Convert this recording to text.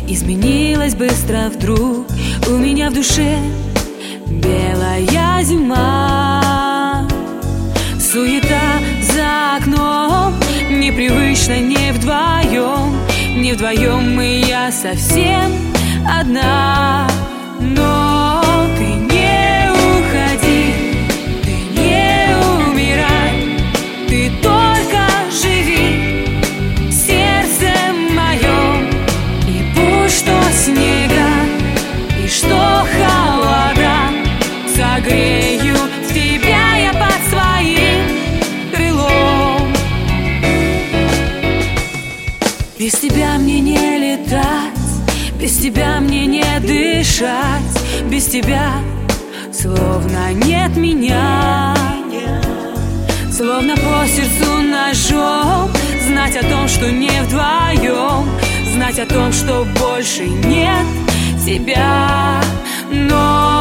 изменилась быстро вдруг. У меня в душе белая зима, суета за окном, непривычно не вдвоем. Не вдвоем мы, я совсем одна. Но ты не уходи, ты не умирай, ты только живи в сердце моем. И пусть что снега и что холода согреют тебя я под своим крылом. Без тебя мне не летать, без тебя мне не дышать, без тебя словно нет меня. Словно по сердцу ножом, знать о том, что не вдвоем, знать о том, что больше нет тебя. Но